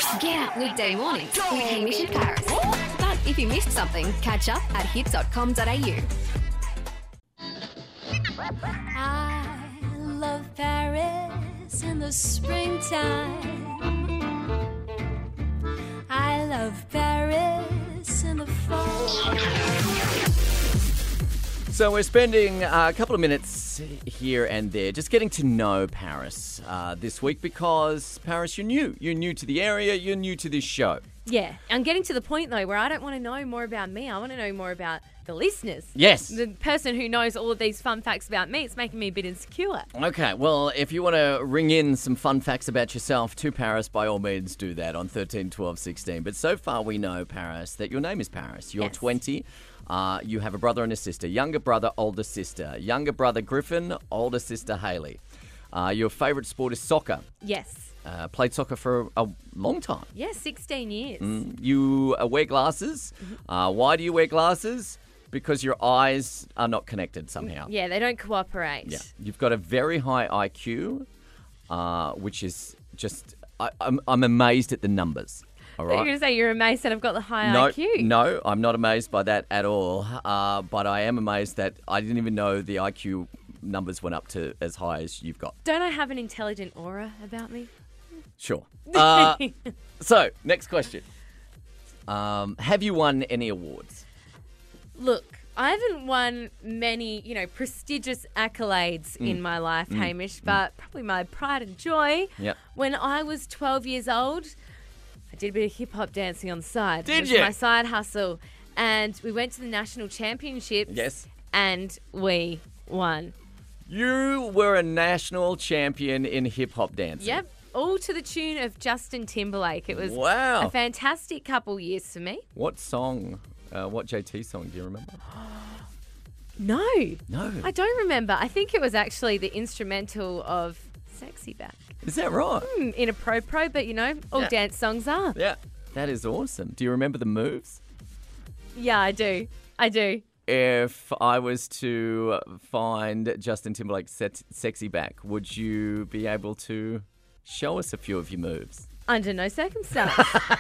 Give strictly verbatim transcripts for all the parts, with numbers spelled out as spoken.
Get out weekday mornings with Hamish and Paris. But if you missed something, catch up at hit dot com dot a u. I love Paris in the springtime. I love Paris in the fall. So we're spending a couple of minutes here and there just getting to know Paris uh, this week because, Paris, you're new. You're new to the area. You're new to this show. Yeah, I'm getting to the point, though, where I don't want to know more about me. I want to know more about the listeners. Yes. The person who knows all of these fun facts about me. It's making me a bit insecure. Okay, well, if you want to ring in some fun facts about yourself to Paris, by all means do that on thirteen, twelve, sixteen. But so far we know, Paris, that your name is Paris. You're Yes. twenty. Uh, you have a brother and a sister. Younger brother, older sister. Younger brother, Griffin. Older sister, Hayley. Uh, your favourite sport is soccer. Yes. Uh, played soccer for a long time. Yeah, sixteen years. Mm, you uh, wear glasses. Uh, why do you wear glasses? Because your eyes are not connected somehow. Yeah, they don't cooperate. Yeah. You've got a very high I Q, uh, which is just, I, I'm, I'm amazed at the numbers. All You're right. going to say you're amazed that I've got the high No, I Q. no, I'm not amazed by that at all. Uh, but I am amazed that I didn't even know the I Q numbers went up to as high as you've got. Don't I have an intelligent aura about me? Sure. Uh, so, next question. Um, have you won any awards? Look, I haven't won many, you know, prestigious accolades Mm. in my life, Hamish, but probably my pride and joy. Yep. When I was twelve years old, I did a bit of hip-hop dancing on the side. Did It was you? my side hustle. And we went to the national championships. Yes. And we won. You were a national champion in hip-hop dancing. Yep. All to the tune of Justin Timberlake. It was Wow. a fantastic couple years for me. What song, uh, what J T song do you remember? No. No. I don't remember. I think it was actually the instrumental of Sexy Back. Is that right? Hmm, in a pro pro, but you know, all Yeah. dance songs are. Yeah. That is awesome. Do you remember the moves? Yeah, I do. I do. If I was to find Justin Timberlake's set, Sexy Back, would you be able to show us a few of your moves? Under no circumstance.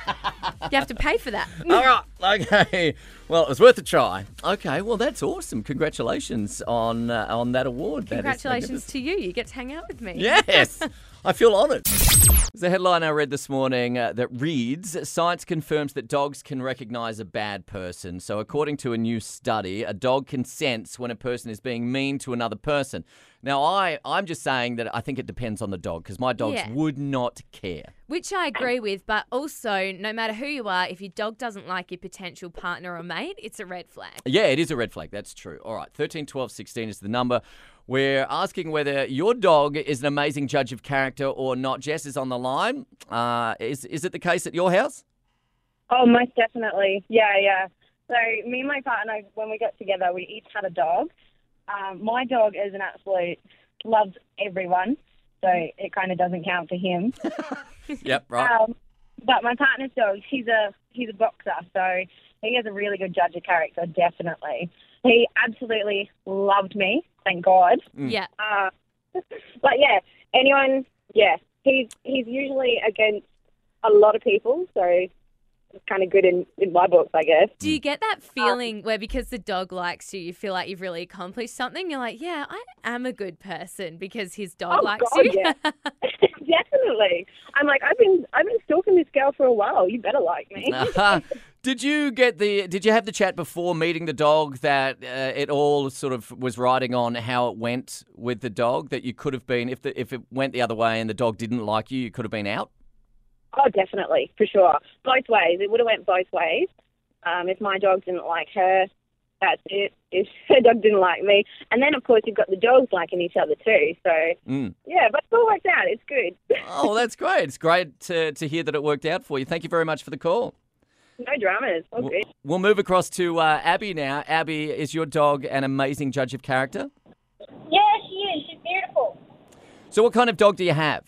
You have to pay for that. All right. Okay. Well, it was worth a try. Okay. Well, that's awesome. Congratulations on uh, on that award. That is Congratulations to you. You get to hang out with me. Yes, I feel honoured. There's a headline I read this morning uh, that reads, science confirms that dogs can recognise a bad person. So according to a new study, a dog can sense when a person is being mean to another person. Now, I, I'm just saying that I think it depends on the dog because my dogs Yeah. would not care. Which I agree with, but also, no matter who you are, if your dog doesn't like your potential partner or mate, it's a red flag. Yeah, it is a red flag. That's true. All right, thirteen, twelve, sixteen is the number. We're asking whether your dog is an amazing judge of character or not. Jess is on the line. Uh, is is it the case at your house? Oh, most definitely. Yeah, yeah. So me and my partner, when we got together, we each had a dog. Um, my dog is an absolute, loves everyone, so it kind of doesn't count for him. Yep, right. Um, but my partner's dog, he's a he's a boxer, so he is a really good judge of character, definitely. He absolutely loved me, thank God. Yeah. Uh, but yeah, anyone, yeah, he's he's usually against a lot of people, so it's kind of good in, in my books, I guess. Do you get that feeling where because the dog likes you, you feel like you've really accomplished something? You're like, yeah, I am a good person because his dog Oh, likes God, you. yeah. Definitely. I'm like, I've been I've been stalking this girl for a while. You better like me. Uh-huh. Did you get the? Did you have the chat before meeting the dog that uh, it all sort of was riding on how it went with the dog? That you could have been if the if it went the other way and the dog didn't like you, you could have been out. Oh, definitely, for sure. Both ways. It would have went both ways. Um, if my dog didn't like her, that's it. If her dog didn't like me. And then, of course, you've got the dogs liking each other too. So, Mm. yeah, but it all worked out. It's good. Oh, that's great. It's great to to hear that it worked out for you. Thank you very much for the call. No dramas. All We'll, good. we'll move across to uh, Abby now. Abby, is your dog an amazing judge of character? Yeah, she is. She's beautiful. So what kind of dog do you have?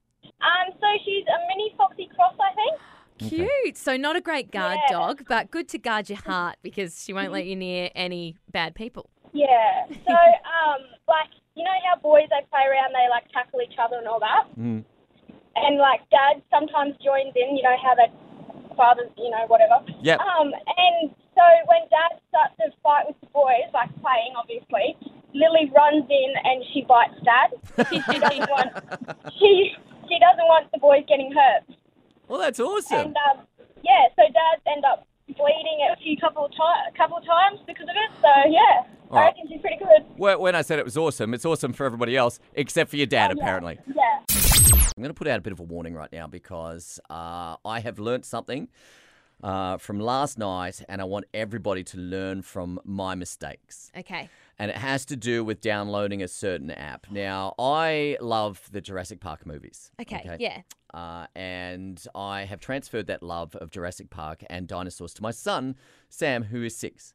Um, so she's a mini foxy cross, I think. Cute. So not a great guard Yeah. dog, but good to guard your heart because she won't let you near any bad people. Yeah. So, um, like, you know how boys, they play around, they, like, tackle each other and all that? Mm. and like Dad sometimes joins in. You know how that fathers, you know, whatever. Yep. Um, and so when Dad starts to fight with the boys, like playing, obviously, Lily runs in and she bites Dad. she doesn't want she she doesn't want the boys getting hurt. Well, that's awesome. And um, yeah, so Dad end up bleeding a few couple of ti- couple of times because of it. So yeah, All I right. reckon she's pretty good. Well, when I said it was awesome, it's awesome for everybody else except for your dad, Oh, yeah. apparently. Yeah. I'm going to put out a bit of a warning right now because uh, I have learnt something uh, from last night, and I want everybody to learn from my mistakes. Okay. And it has to do with downloading a certain app. Now, I love the Jurassic Park movies. Okay, yeah. Uh, and I have transferred that love of Jurassic Park and dinosaurs to my son, Sam, who is six.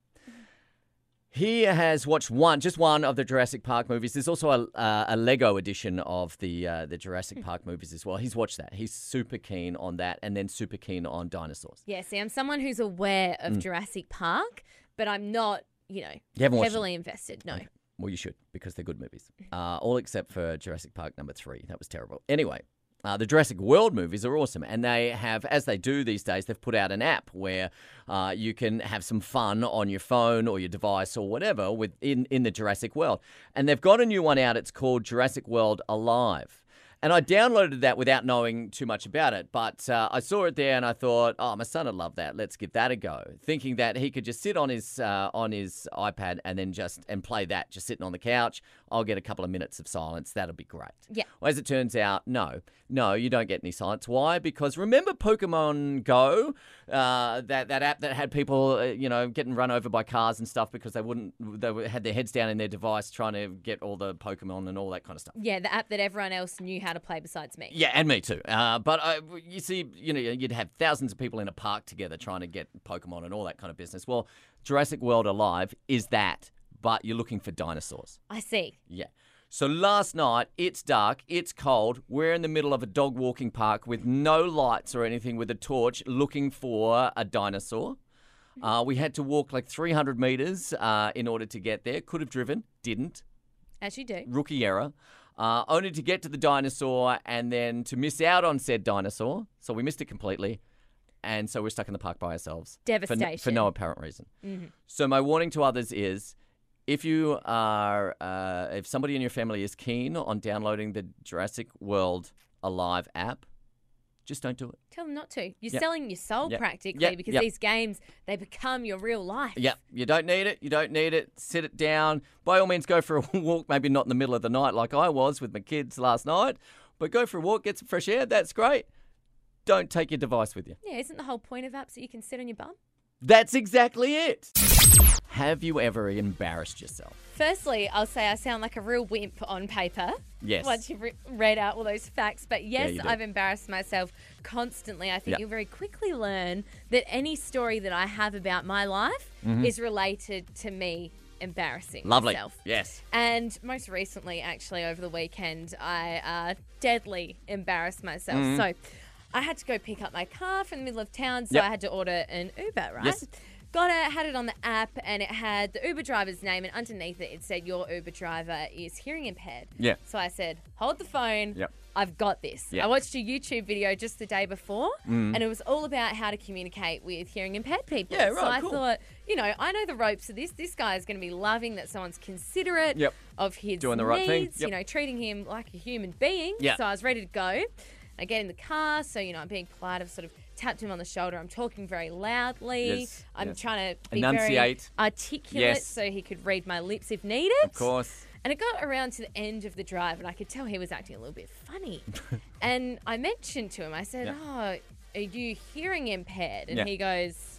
He has watched one, just one of the Jurassic Park movies. There's also a, uh, a Lego edition of the uh, the Jurassic Park movies as well. He's watched that. He's super keen on that, and then super keen on dinosaurs. Yeah, see, I'm someone who's aware of Jurassic Park, but I'm not, you know, You haven't watched heavily invested. No. Okay. Well, you should, because they're good movies. Uh, all except for Jurassic Park number three. That was terrible. Anyway, uh, the Jurassic World movies are awesome. And they have, as they do these days, they've put out an app where uh, you can have some fun on your phone or your device or whatever with in, in the Jurassic World. And they've got a new one out. It's called Jurassic World Alive. And I downloaded that without knowing too much about it. But uh, I saw it there and I thought, oh, my son would love that. Let's give that a go. Thinking that he could just sit on his uh, on his iPad and then just and play that, just sitting on the couch. I'll get a couple of minutes of silence. That'll be great. Yeah. Well, as it turns out, no. No, you don't get any silence. Why? Because remember Pokemon Go? Uh, that, that app that had people, uh, you know, getting run over by cars and stuff because they wouldn't, they were- had their heads down in their device trying to get all the Pokemon and all that kind of stuff. Yeah, the app that everyone else knew how to play besides me. Yeah, and me too. Uh, but uh, you see, you know, you'd have thousands of people in a park together trying to get Pokemon and all that kind of business. Well, Jurassic World Alive is that, but you're looking for dinosaurs. I see. Yeah. So last night, it's dark, it's cold. We're in the middle of a dog walking park with no lights or anything, with a torch, looking for a dinosaur. Uh, we had to walk like three hundred metres uh, in order to get there. Could have driven, didn't. As you do. Rookie error. Uh, only to get to the dinosaur and then to miss out on said dinosaur. So we missed it completely. And so we're stuck in the park by ourselves. For, n- for Devastation. no apparent reason. So my warning to others is, if you are, uh, if somebody in your family is keen on downloading the Jurassic World Alive app, just don't do it. Tell them not to. You're Yep. selling your soul Yep. practically Yep. because Yep. these games, they become your real life. Yep, you don't need it. You don't need it. Sit it down. By all means, go for a walk. Maybe not in the middle of the night like I was with my kids last night, but go for a walk, get some fresh air. That's great. Don't take your device with you. Yeah, isn't the whole point of apps that you can sit on your bum? That's exactly it. Have you ever embarrassed yourself? Firstly, I'll say I sound like a real wimp on paper. Yes. Once you've re- read out all those facts. But yes, you do. I've embarrassed myself constantly. I think Yeah. you'll very quickly learn that any story that I have about my life is related to me embarrassing Mm-hmm. Lovely. myself. Yes. And most recently, actually, over the weekend, I uh, deadly embarrassed myself. Mm-hmm. So I had to go pick up my car from the middle of town, so Yep. I had to order an Uber, right? Yes. Got it, had it on the app, and it had the Uber driver's name, and underneath it, it said, your Uber driver is hearing impaired. Yeah. So I said, hold the phone. Yep. I've got this. Yeah. I watched a YouTube video just the day before, Mm. and it was all about how to communicate with hearing impaired people. Yeah, So right, I cool. thought, you know, I know the ropes of this. This guy is going to be loving that someone's considerate Yep. of his Doing the right thing. needs, Yep. you know, treating him like a human being. Yeah. So I was ready to go. I get in the car, so, you know, I'm being polite. I've sort of tapped him on the shoulder. I'm talking very loudly. Yes, I'm yes. trying to be Enunciate. very articulate Yes. so he could read my lips if needed. Of course. And it got around to the end of the drive, and I could tell he was acting a little bit funny. And I mentioned to him, I said, Yeah. oh, are you hearing impaired? And Yeah. he goes,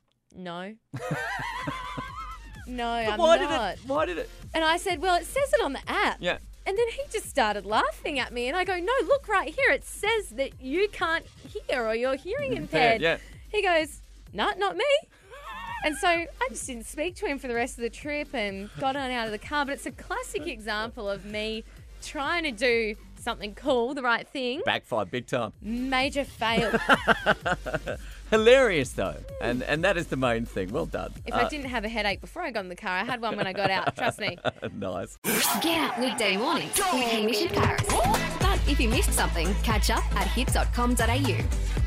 no. no, But I'm why not. did it? Why did it? And I said, well, it says it on the app. Yeah. And then he just started laughing at me. And I go, no, look right here. It says that you can't hear or you're hearing impaired. Yeah. He goes, no, not me. And so I just didn't speak to him for the rest of the trip and got on out of the car. But it's a classic example of me trying to do something cool, the right thing. Backfired big time. Major fail. Hilarious though, and and that is the main thing. Well done. If Uh, I didn't have a headache before I got in the car, I had one when I got out. Trust me. nice. Get up weekday mornings with Hamish and Paris. But If you missed something, catch up at hit dot com dot a u.